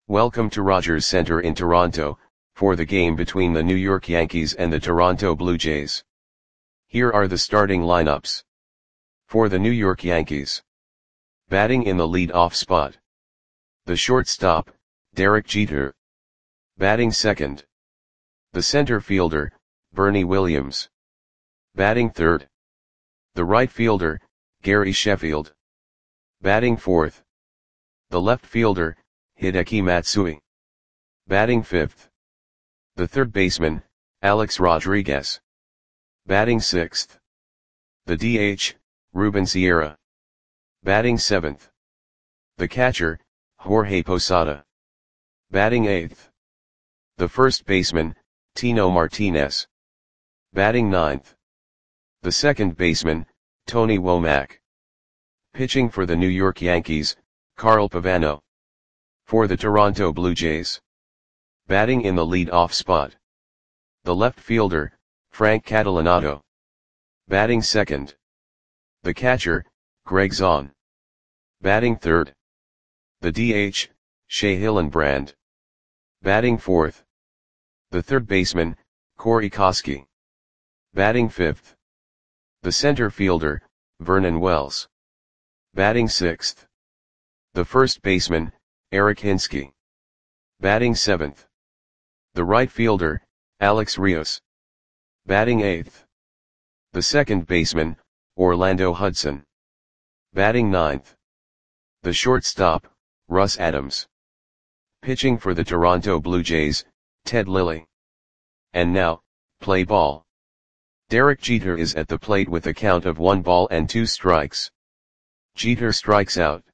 Welcome to Rogers Centre in Toronto, for the game between the New York Yankees and the Toronto Blue Jays. Here are the starting lineups. For the New York Yankees. Batting in the lead-off spot. The shortstop, Derek Jeter. Batting second. The center fielder, Bernie Williams. Batting third. The right fielder, Gary Sheffield. Batting fourth. The left fielder, Hideki Matsui. Batting fifth. The third baseman, Alex Rodriguez. Batting sixth. The DH, Ruben Sierra. Batting seventh. The catcher, Jorge Posada. Batting eighth. The first baseman, Tino Martinez. Batting ninth. The second baseman, Tony Womack. Pitching for the New York Yankees, Carl Pavano. For the Toronto Blue Jays. Batting in the lead-off spot. The left fielder, Frank Catalanotto. Batting second. The catcher, Greg Zaun. Batting third. The DH, Shea Hillenbrand. Batting fourth. The third baseman, Corey Koskie. Batting fifth. The center fielder, Vernon Wells. Batting sixth. The first baseman, Eric Hinske. Batting seventh. The right fielder, Alex Rios. Batting eighth. The second baseman, Orlando Hudson. Batting ninth. The shortstop, Russ Adams. Pitching for the Toronto Blue Jays, Ted Lilly. And now, play ball. Derek Jeter is at the plate with a count of 1-2 strikes. Jeter strikes out.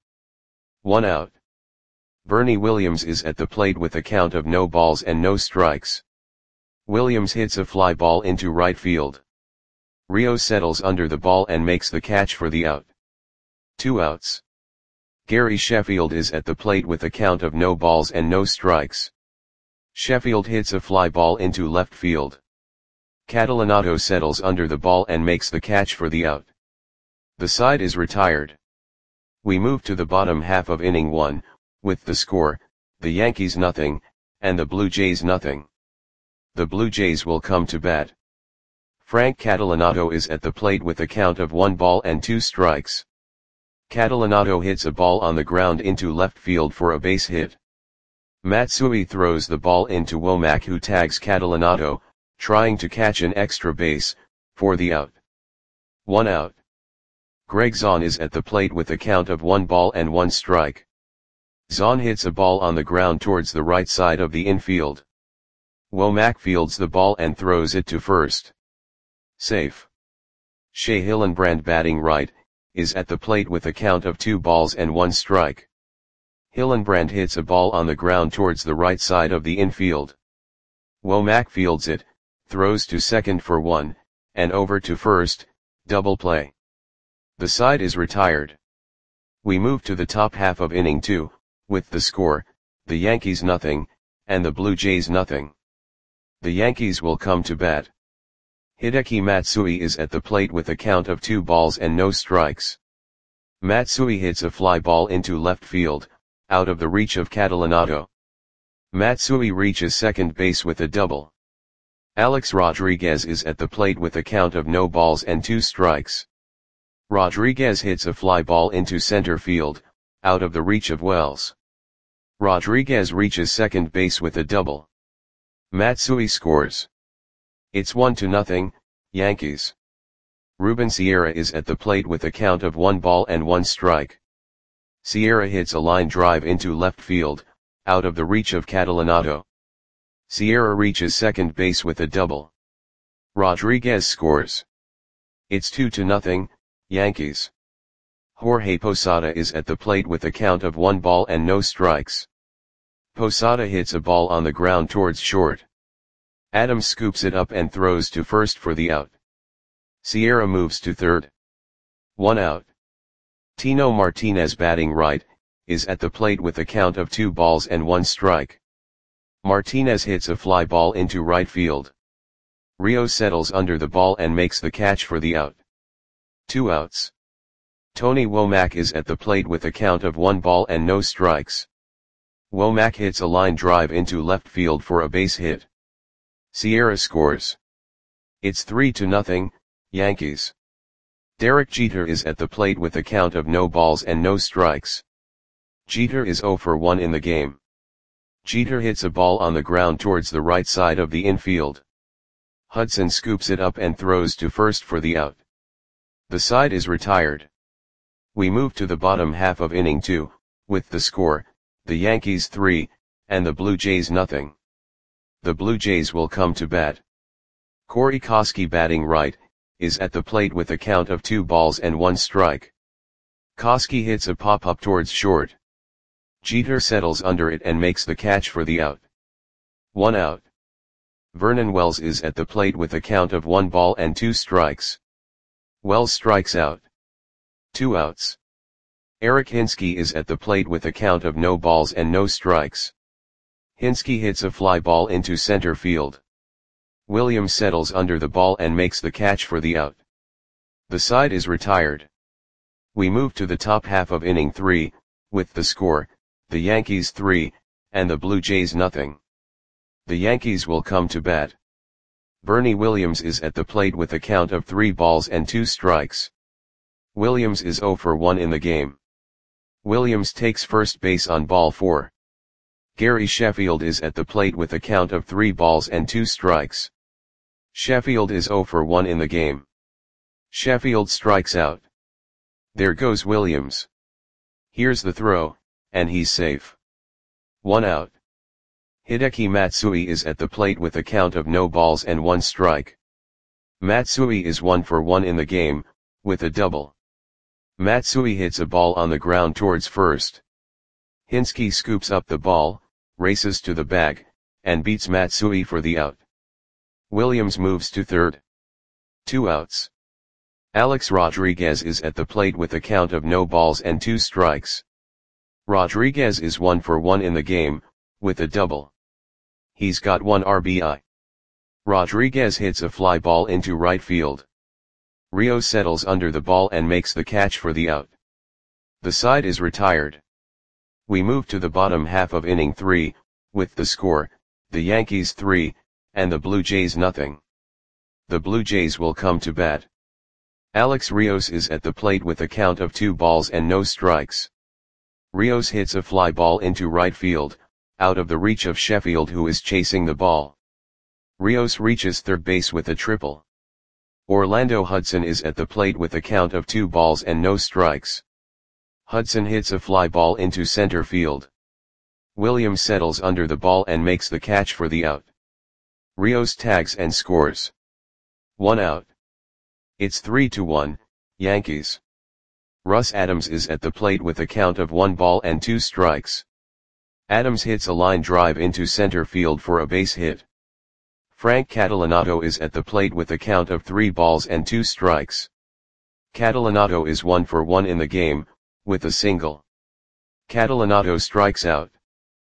1 out. Bernie Williams is at the plate with a count of no balls and no strikes. Williams hits a fly ball into right field. Rios settles under the ball and makes the catch for the out. 2 outs. Gary Sheffield is at the plate with a count of no balls and no strikes. Sheffield hits a fly ball into left field. Catalanotto settles under the ball and makes the catch for the out. The side is retired. We move to the bottom half of inning 1, with the score, the Yankees nothing, and the Blue Jays nothing. The Blue Jays will come to bat. Frank Catalanotto is at the plate with a count of 1-2 strikes. Catalanotto hits a ball on the ground into left field for a base hit. Matsui throws the ball into Womack, who tags Catalanotto, trying to catch an extra base, for the out. 1 out. Greg Zaun is at the plate with a count of 1-1 strike. Zaun hits a ball on the ground towards the right side of the infield. Womack fields the ball and throws it to first. Safe. Shea Hillenbrand, batting right, is at the plate with a count of 2-1 strike. Hillenbrand hits a ball on the ground towards the right side of the infield. Womack fields it, throws to second for 1, and over to first, double play. The side is retired. We move to the top half of inning 2, with the score, the Yankees nothing, and the Blue Jays nothing. The Yankees will come to bat. Hideki Matsui is at the plate with a count of 2-0 strikes. Matsui hits a fly ball into left field, out of the reach of Catalanotto. Matsui reaches second base with a double. Alex Rodriguez is at the plate with a count of no balls and 2 strikes. Rodriguez hits a fly ball into center field, out of the reach of Wells. Rodriguez reaches second base with a double. Matsui scores. It's 1-0, Yankees. Ruben Sierra is at the plate with a count of 1-1 strike. Sierra hits a line drive into left field, out of the reach of Catalanotto. Sierra reaches second base with a double. Rodriguez scores. It's 2-0, Yankees. Jorge Posada is at the plate with a count of 1-0 strikes. Posada hits a ball on the ground towards short. Adams scoops it up and throws to first for the out. Sierra moves to third. 1 out. Tino Martinez, batting right, is at the plate with a count of 2-1 strike. Martinez hits a fly ball into right field. Rios settles under the ball and makes the catch for the out. 2 outs. Tony Womack is at the plate with a count of 1 ball and no strikes. Womack hits a line drive into left field for a base hit. Sierra scores. It's 3-0, Yankees. Derek Jeter is at the plate with a count of no balls and no strikes. Jeter is 0 for 1 in the game. Jeter hits a ball on the ground towards the right side of the infield. Hudson scoops it up and throws to first for the out. The side is retired. We move to the bottom half of inning 2, with the score, the Yankees 3, and the Blue Jays nothing. The Blue Jays will come to bat. Corey Koskie, batting right, is at the plate with a count of 2 balls and 1 strike. Koskie hits a pop-up towards short. Jeter settles under it and makes the catch for the out. 1 out. Vernon Wells is at the plate with a count of 1 ball and 2 strikes. Wells strikes out. 2 outs. Eric Hinske is at the plate with a count of no balls and no strikes. Hinske hits a fly ball into center field. Williams settles under the ball and makes the catch for the out. The side is retired. We move to the top half of inning 3, with the score, the Yankees 3, and the Blue Jays nothing. The Yankees will come to bat. Bernie Williams is at the plate with a count of 3 balls and 2 strikes. Williams is 0 for 1 in the game. Williams takes first base on ball 4. Gary Sheffield is at the plate with a count of 3 balls and 2 strikes. Sheffield is 0 for 1 in the game. Sheffield strikes out. There goes Williams. Here's the throw, and he's safe. 1 out. Hideki Matsui is at the plate with a count of no balls and 1 strike. Matsui is 1 for 1 in the game, with a double. Matsui hits a ball on the ground towards first. Hinske scoops up the ball, races to the bag, and beats Matsui for the out. Williams moves to third. 2 outs. Alex Rodriguez is at the plate with a count of no balls and 2 strikes. Rodriguez is 1 for 1 in the game, with a double. He's got 1 RBI. Rodriguez hits a fly ball into right field. Rios settles under the ball and makes the catch for the out. The side is retired. We move to the bottom half of inning 3, with the score, the Yankees 3, and the Blue Jays nothing. The Blue Jays will come to bat. Alex Rios is at the plate with a count of 2 balls and no strikes. Rios hits a fly ball into right field, out of the reach of Sheffield, who is chasing the ball. Rios reaches third base with a triple. Orlando Hudson is at the plate with a count of 2 balls and no strikes. Hudson hits a fly ball into center field. Williams settles under the ball and makes the catch for the out. Rios tags and scores. 1 out. It's 3-1, Yankees. Russ Adams is at the plate with a count of 1 ball and 2 strikes. Adams hits a line drive into center field for a base hit. Frank Catalanato is at the plate with a count of 3 balls and 2 strikes. Catalanato is 1 for 1 in the game, with a single. Catalanato strikes out.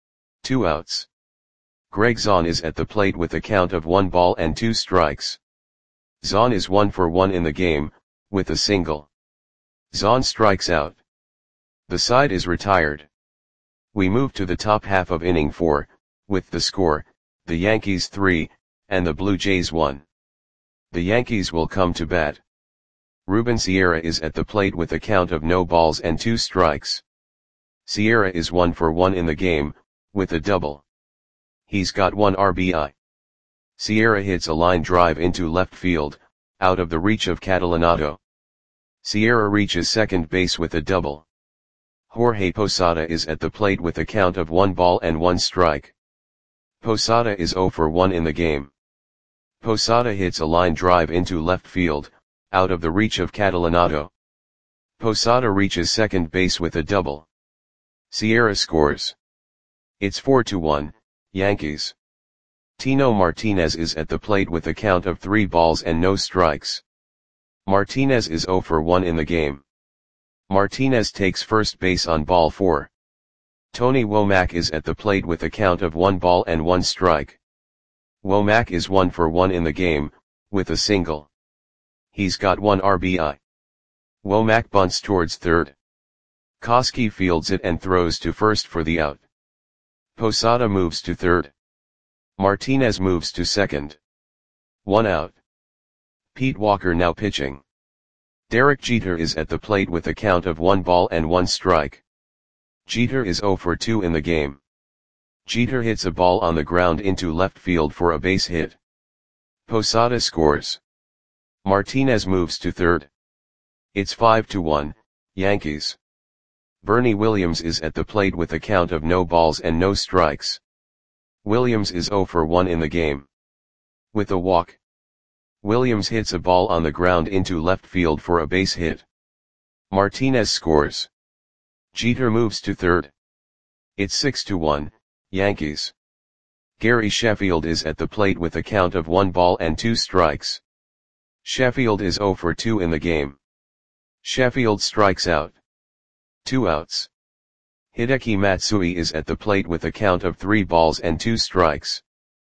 2 outs. Greg Zahn is at the plate with a count of 1 ball and 2 strikes. Zahn is 1 for 1 in the game, with a single. Zahn strikes out. The side is retired. We move to the top half of inning 4, with the score, the Yankees 3, and the Blue Jays 1. The Yankees will come to bat. Ruben Sierra is at the plate with a count of no balls and 2 strikes. Sierra is 1 for 1 in the game, with a double. He's got 1 RBI. Sierra hits a line drive into left field, out of the reach of Catalanato. Sierra reaches second base with a double. Jorge Posada is at the plate with a count of 1 ball and 1 strike. Posada is 0 for 1 in the game. Posada hits a line drive into left field, out of the reach of Catalanato. Posada reaches second base with a double. Sierra scores. It's 4-1, Yankees. Tino Martinez is at the plate with a count of 3 balls and no strikes. Martinez is 0 for 1 in the game. Martinez takes first base on ball 4. Tony Womack is at the plate with a count of 1 ball and 1 strike. Womack is 1 for 1 in the game, with a single. He's got 1 RBI. Womack bunts towards third. Koskie fields it and throws to first for the out. Posada moves to third. Martinez moves to second. 1 out. Pete Walker now pitching. Derek Jeter is at the plate with a count of 1 ball and 1 strike. Jeter is 0 for 2 in the game. Jeter hits a ball on the ground into left field for a base hit. Posada scores. Martinez moves to third. It's 5-1, Yankees. Bernie Williams is at the plate with a count of no balls and no strikes. Williams is 0 for 1 in the game. With a walk, Williams hits a ball on the ground into left field for a base hit. Martinez scores. Jeter moves to third. It's 6-1, Yankees. Gary Sheffield is at the plate with a count of 1 ball and 2 strikes. Sheffield is 0 for 2 in the game. Sheffield strikes out. 2 outs. Hideki Matsui is at the plate with a count of 3 balls and 2 strikes.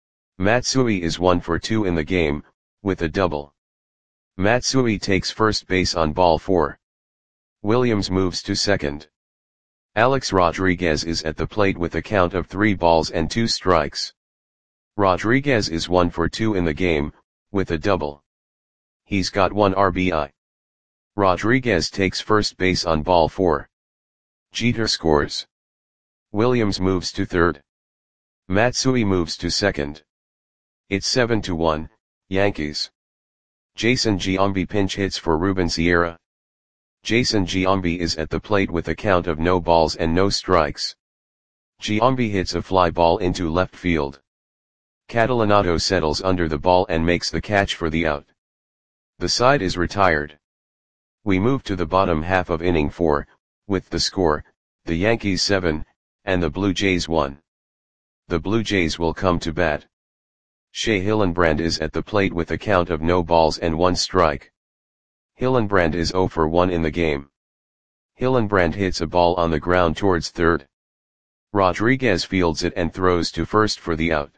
Matsui is 1 for 2 in the game, with a double. Matsui takes first base on ball 4. Williams moves to second. Alex Rodriguez is at the plate with a count of 3 balls and 2 strikes. Rodriguez is 1 for 2 in the game, with a double. He's got 1 RBI. Rodriguez takes first base on ball 4. Jeter scores. Williams moves to third. Matsui moves to second. It's 7-1, Yankees. Jason Giambi pinch hits for Ruben Sierra. Jason Giambi is at the plate with a count of no balls and no strikes. Giambi hits a fly ball into left field. Catalanato settles under the ball and makes the catch for the out. The side is retired. We move to the bottom half of inning 4, with the score, the Yankees 7, and the Blue Jays 1. The Blue Jays will come to bat. Shea Hillenbrand is at the plate with a count of no balls and 1 strike. Hillenbrand is 0 for 1 in the game. Hillenbrand hits a ball on the ground towards third. Rodriguez fields it and throws to first for the out.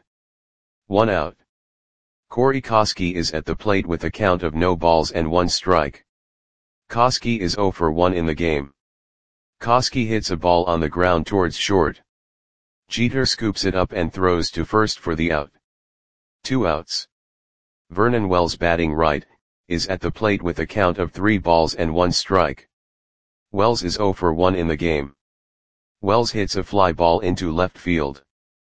1 out. Corey Koskie is at the plate with a count of no balls and 1 strike. Koskie is 0 for 1 in the game. Koskie hits a ball on the ground towards short. Jeter scoops it up and throws to first for the out. 2 outs. Vernon Wells batting right, is at the plate with a count of 3 balls and 1 strike. Wells is 0 for 1 in the game. Wells hits a fly ball into left field.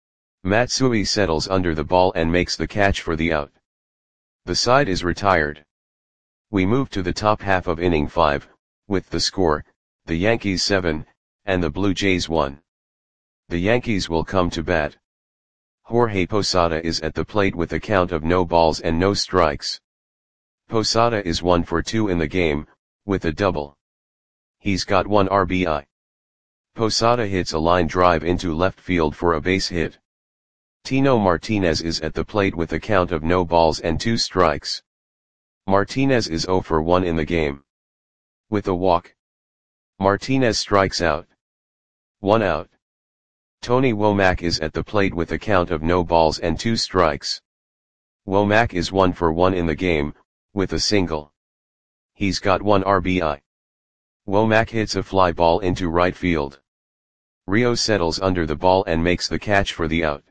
Matsui settles under the ball and makes the catch for the out. The side is retired. We move to the top half of inning 5, with the score, the Yankees 7, and the Blue Jays 1. The Yankees will come to bat. Jorge Posada is at the plate with a count of no balls and no strikes. Posada is 1 for 2 in the game, with a double. He's got 1 RBI. Posada hits a line drive into left field for a base hit. Tino Martinez is at the plate with a count of no balls and 2 strikes. Martinez is 0 for 1 in the game. With a walk, Martinez strikes out. 1 out. Tony Womack is at the plate with a count of no balls and 2 strikes. Womack is 1 for 1 in the game, with a single. He's got 1 RBI. Womack hits a fly ball into right field. Rio settles under the ball and makes the catch for the out.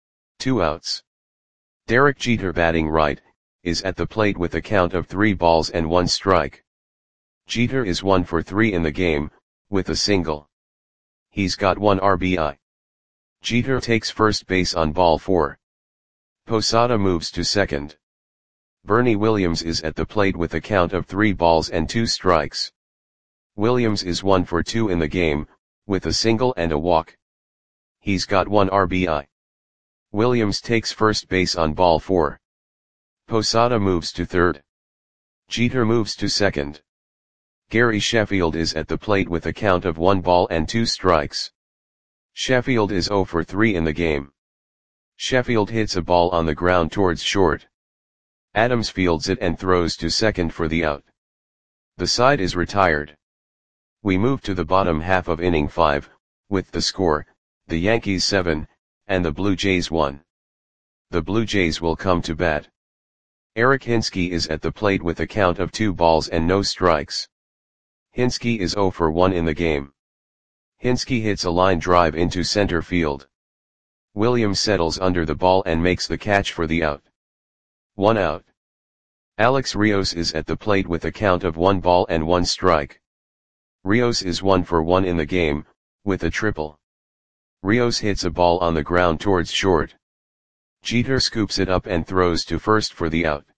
2 outs. Derek Jeter batting right, is at the plate with a count of 3 balls and 1 strike. Jeter is 1 for 3 in the game, with a single. He's got 1 RBI. Jeter takes first base on ball 4. Posada moves to second. Bernie Williams is at the plate with a count of 3 balls and 2 strikes. Williams is 1 for 2 in the game, with a single and a walk. He's got 1 RBI. Williams takes first base on ball 4. Posada moves to third. Jeter moves to second. Gary Sheffield is at the plate with a count of 1 ball and 2 strikes. Sheffield is 0 for 3 in the game. Sheffield hits a ball on the ground towards short. Adams fields it and throws to second for the out. The side is retired. We move to the bottom half of inning 5, with the score, the Yankees 7, and the Blue Jays 1. The Blue Jays will come to bat. Eric Hinske is at the plate with a count of 2 balls and no strikes. Hinske is 0 for 1 in the game. Hinske hits a line drive into center field. Williams settles under the ball and makes the catch for the out. 1 out. Alex Rios is at the plate with a count of 1 ball and 1 strike. Rios is 1 for 1 in the game, with a triple. Rios hits a ball on the ground towards short. Jeter scoops it up and throws to first for the out.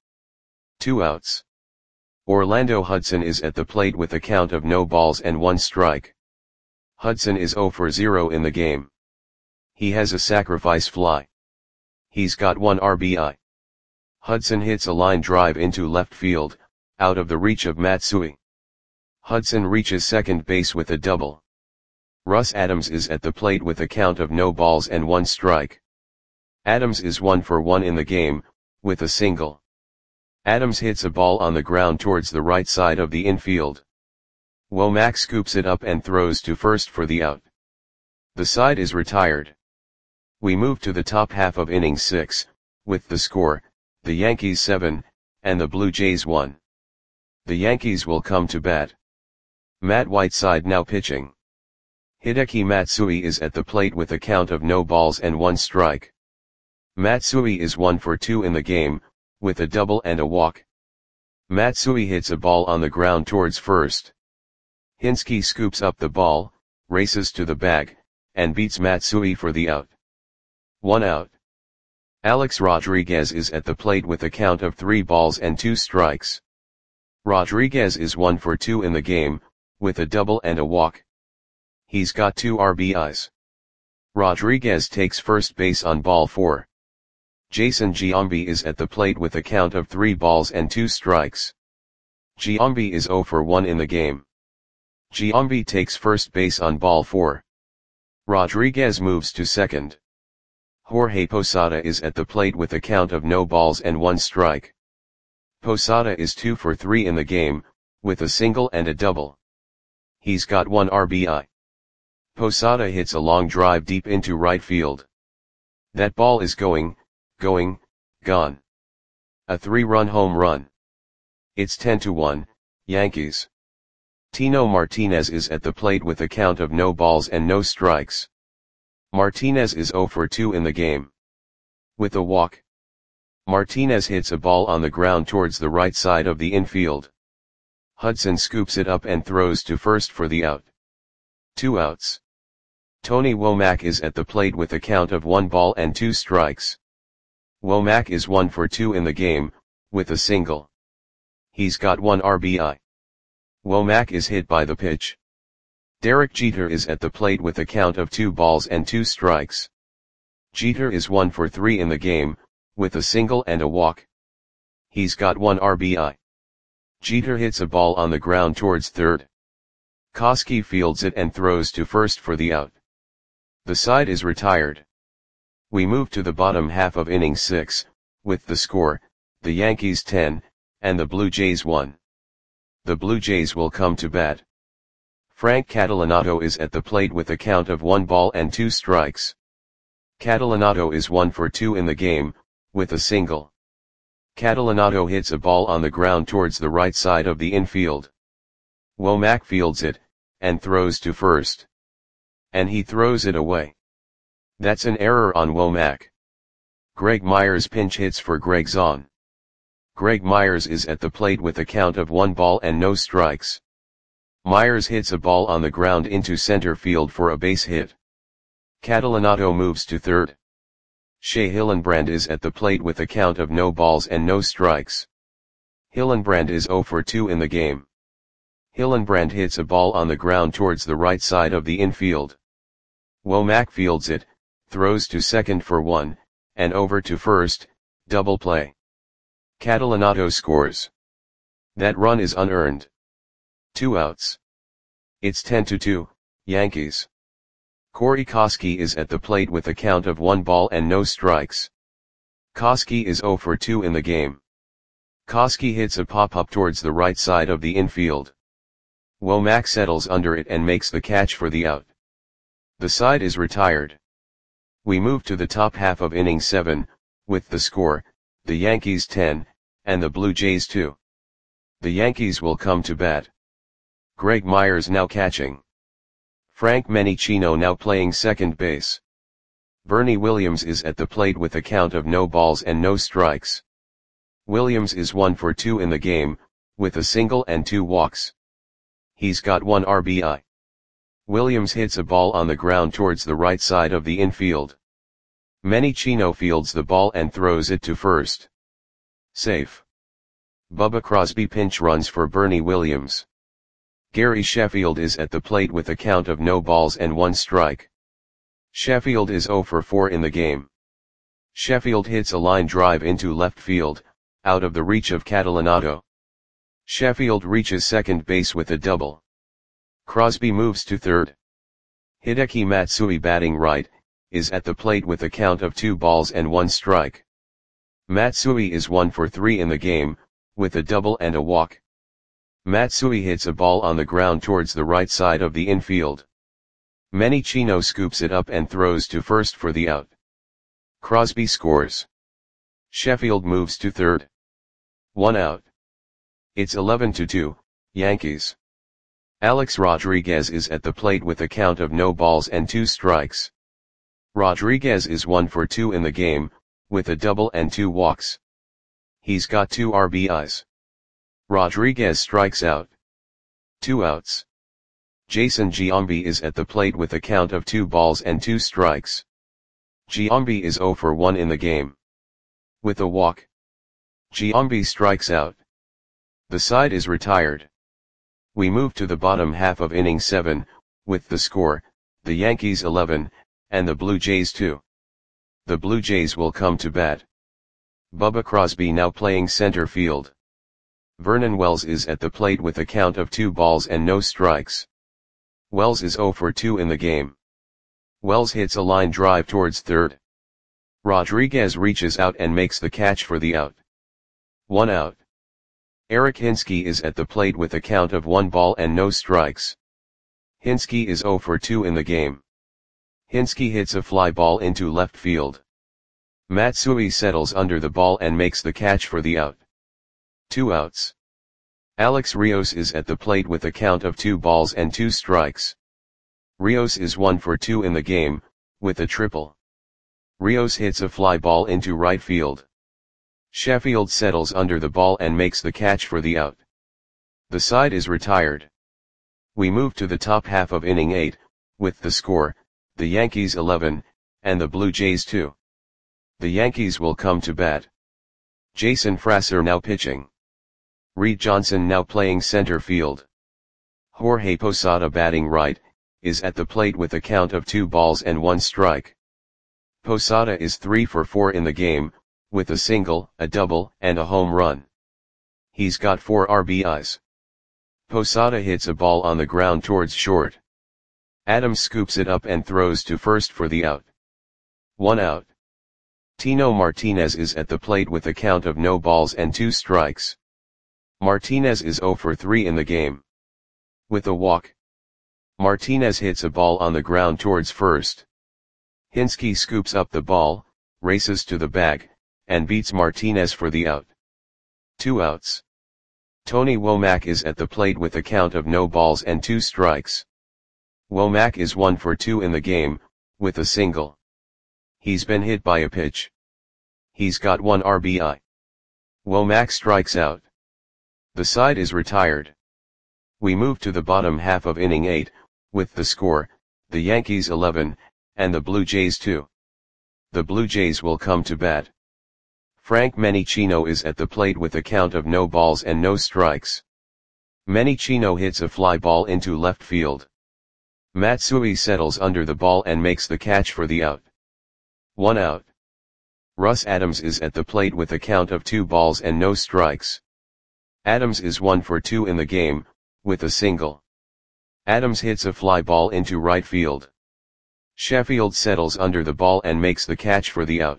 2 outs. Orlando Hudson is at the plate with a count of no balls and 1 strike. Hudson is 0 for 0 in the game. He has a sacrifice fly. He's got 1 RBI. Hudson hits a line drive into left field, out of the reach of Matsui. Hudson reaches second base with a double. Russ Adams is at the plate with a count of no balls and 1 strike. Adams is 1 for 1 in the game, with a single. Adams hits a ball on the ground towards the right side of the infield. Womack scoops it up and throws to first for the out. The side is retired. We move to the top half of inning 6, with the score, the Yankees 7, and the Blue Jays 1. The Yankees will come to bat. Matt Whiteside now pitching. Hideki Matsui is at the plate with a count of no balls and 1 strike. Matsui is 1 for 2 in the game, with a double and a walk. Matsui hits a ball on the ground towards first. Hinske scoops up the ball, races to the bag, and beats Matsui for the out. 1 out. Alex Rodriguez is at the plate with a count of 3 balls and 2 strikes. Rodriguez is 1 for 2 in the game, with a double and a walk. He's got 2 RBIs. Rodriguez takes first base on ball 4. Jason Giambi is at the plate with a count of 3 balls and 2 strikes. Giambi is 0 for 1 in the game. Giambi takes first base on ball 4. Rodriguez moves to second. Jorge Posada is at the plate with a count of no balls and 1 strike. Posada is 2 for 3 in the game, with a single and a double. He's got 1 RBI. Posada hits a long drive deep into right field. That ball is gone. A 3-run home run. It's 10-1, Yankees. Tino Martinez is at the plate with a count of no balls and no strikes. Martinez is 0 for 2 in the game. With a walk. Martinez hits a ball on the ground towards the right side of the infield. Hudson scoops it up and throws to first for the out. 2 outs. Tony Womack is at the plate with a count of 1 ball and 2 strikes. Womack is 1 for 2 in the game, with a single. He's got 1 RBI. Womack is hit by the pitch. Derek Jeter is at the plate with a count of 2 balls and 2 strikes. Jeter is 1 for 3 in the game, with a single and a walk. He's got 1 RBI. Jeter hits a ball on the ground towards third. Koski fields it and throws to first for the out. The side is retired. We move to the bottom half of inning 6, with the score, the Yankees 10, and the Blue Jays 1. The Blue Jays will come to bat. Frank Catalanotto is at the plate with a count of 1 ball and 2 strikes. Catalanotto is 1 for 2 in the game, with a single. Catalanotto hits a ball on the ground towards the right side of the infield. Womack fields it, and throws to first. And he throws it away. That's an error on Womack. Greg Myers pinch hits for Greg Zahn. Greg Myers is at the plate with a count of 1 ball and no strikes. Myers hits a ball on the ground into center field for a base hit. Catalanotto moves to third. Shea Hillenbrand is at the plate with a count of no balls and no strikes. Hillenbrand is 0 for 2 in the game. Hillenbrand hits a ball on the ground towards the right side of the infield. Womack fields it, throws to second for 1, and over to first, double play. Catalanotto scores. That run is unearned. 2 outs. It's 10-2, Yankees. Corey Koski is at the plate with a count of 1 ball and no strikes. Koski is 0 for 2 in the game. Koski hits a pop-up towards the right side of the infield. Womack settles under it and makes the catch for the out. The side is retired. We move to the top half of inning 7, with the score, the Yankees 10, and the Blue Jays 2. The Yankees will come to bat. Greg Myers now catching. Frank Menicino now playing second base. Bernie Williams is at the plate with a count of no balls and no strikes. Williams is 1 for 2 in the game, with a single and 2 walks. He's got 1 RBI. Williams hits a ball on the ground towards the right side of the infield. Manny Chino fields the ball and throws it to first. Safe. Bubba Crosby pinch runs for Bernie Williams. Gary Sheffield is at the plate with a count of no balls and 1 strike. Sheffield is 0 for 4 in the game. Sheffield hits a line drive into left field, out of the reach of Catalanotto. Sheffield reaches second base with a double. Crosby moves to third. Hideki Matsui, batting right, is at the plate with a count of 2 balls and 1 strike. Matsui is 1 for 3 in the game, with a double and a walk. Matsui hits a ball on the ground towards the right side of the infield. Manny Chino scoops it up and throws to first for the out. Crosby scores. Sheffield moves to third. 1 out. It's 11-2, Yankees. Alex Rodriguez is at the plate with a count of no balls and 2 strikes. Rodriguez is 1 for 2 in the game, with a double and 2 walks. He's got 2 RBIs. Rodriguez strikes out. 2 outs. Jason Giambi is at the plate with a count of 2 balls and 2 strikes. Giambi is 0 for 1 in the game. With a walk. Giambi strikes out. The side is retired. We move to the bottom half of inning 7, with the score, the Yankees 11, and the Blue Jays 2. The Blue Jays will come to bat. Bubba Crosby now playing center field. Vernon Wells is at the plate with a count of 2 balls and no strikes. Wells is 0 for 2 in the game. Wells hits a line drive towards third. Rodriguez reaches out and makes the catch for the out. 1 out. Eric Hinske is at the plate with a count of 1 ball and no strikes. Hinske is 0 for 2 in the game. Hinske hits a fly ball into left field. Matsui settles under the ball and makes the catch for the out. 2 outs. Alex Rios is at the plate with a count of 2 balls and 2 strikes. Rios is 1 for 2 in the game, with a triple. Rios hits a fly ball into right field. Sheffield settles under the ball and makes the catch for the out. The side is retired. We move to the top half of inning 8, with the score, the Yankees 11, and the Blue Jays 2. The Yankees will come to bat. Jason Frasser now pitching. Reed Johnson now playing center field. Jorge Posada, batting right, is at the plate with a count of 2 balls and 1 strike. Posada is 3 for 4 in the game, with a single, a double, and a home run. He's got 4 RBIs. Posada hits a ball on the ground towards short. Adams scoops it up and throws to first for the out. 1 out. Tino Martinez is at the plate with a count of no balls and 2 strikes. Martinez is 0 for 3 in the game. With a walk. Martinez hits a ball on the ground towards first. Hinske scoops up the ball, races to the bag, and beats Martinez for the out. 2 outs. Tony Womack is at the plate with a count of no balls and 2 strikes. Womack is 1 for 2 in the game, with a single. He's been hit by a pitch. He's got 1 RBI. Womack strikes out. The side is retired. We move to the bottom half of inning 8, with the score, the Yankees 11, and the Blue Jays 2. The Blue Jays will come to bat. Frank Manny Chino is at the plate with a count of no balls and no strikes. Manny Chino hits a fly ball into left field. Matsui settles under the ball and makes the catch for the out. 1 out. Russ Adams is at the plate with a count of 2 balls and no strikes. Adams is 1 for 2 in the game, with a single. Adams hits a fly ball into right field. Sheffield settles under the ball and makes the catch for the out.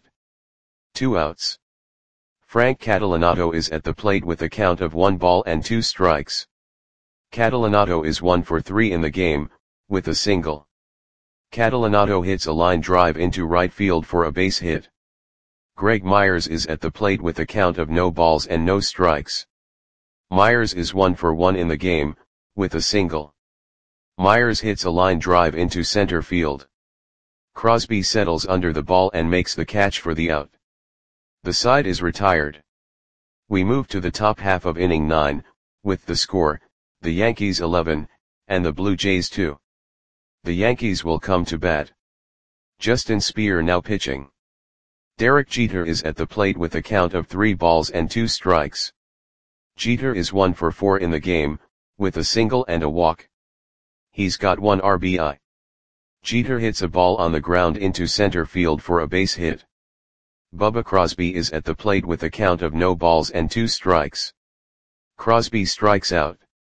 2 outs. Frank Catalanotto is at the plate with a count of 1 ball and 2 strikes. Catalanotto is 1 for 3 in the game, with a single. Catalanotto hits a line drive into right field for a base hit. Greg Myers is at the plate with a count of no balls and no strikes. Myers is 1 for 1 in the game, with a single. Myers hits a line drive into center field. Crosby settles under the ball and makes the catch for the out. The side is retired. We move to the top half of inning 9, with the score, the Yankees 11, and the Blue Jays 2. The Yankees will come to bat. Justin Speer now pitching. Derek Jeter is at the plate with a count of 3 balls and 2 strikes. Jeter is 1 for 4 in the game, with a single and a walk. He's got 1 RBI. Jeter hits a ball on the ground into center field for a base hit. Bubba Crosby is at the plate with a count of no balls and 2 strikes. Crosby strikes out.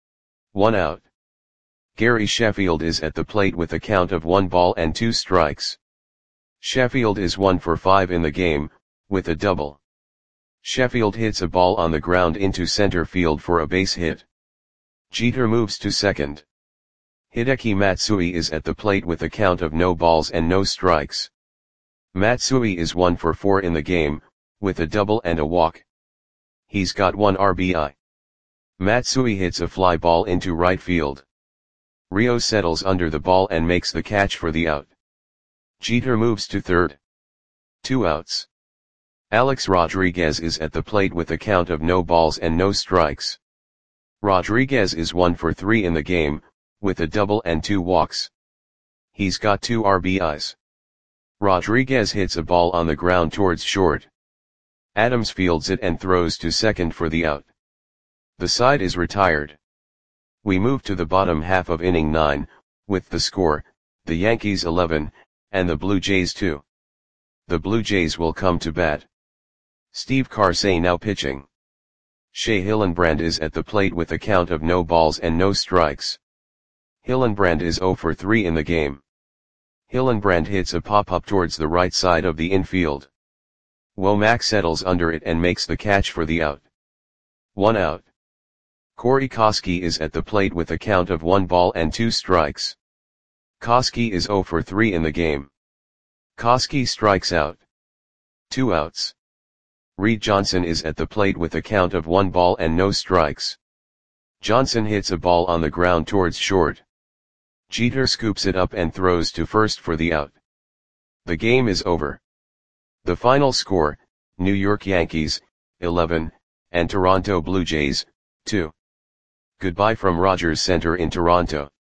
1 out. Gary Sheffield is at the plate with a count of 1 ball and 2 strikes. Sheffield is 1 for 5 in the game, with a double. Sheffield hits a ball on the ground into center field for a base hit. Jeter moves to second. Hideki Matsui is at the plate with a count of no balls and no strikes. Matsui is 1 for 4 in the game, with a double and a walk. He's got 1 RBI. Matsui hits a fly ball into right field. Rio settles under the ball and makes the catch for the out. Jeter moves to third. 2 outs. Alex Rodriguez is at the plate with a count of no balls and no strikes. Rodriguez is 1 for 3 in the game, with a double and 2 walks. He's got 2 RBIs. Rodriguez hits a ball on the ground towards short. Adams fields it and throws to second for the out. The side is retired. We move to the bottom half of inning 9, with the score, the Yankees 11, and the Blue Jays 2. The Blue Jays will come to bat. Steve Karsay now pitching. Shea Hillenbrand is at the plate with a count of no balls and no strikes. Hillenbrand is 0 for 3 in the game. Hillenbrand hits a pop-up towards the right side of the infield. Womack settles under it and makes the catch for the out. 1 out. Corey Koskie is at the plate with a count of 1 ball and 2 strikes. Koskie is 0 for 3 in the game. Koskie strikes out. 2 outs. Reed Johnson is at the plate with a count of 1 ball and no strikes. Johnson hits a ball on the ground towards short. Jeter scoops it up and throws to first for the out. The game is over. The final score, New York Yankees, 11, and Toronto Blue Jays, 2. Goodbye from Rogers Center in Toronto.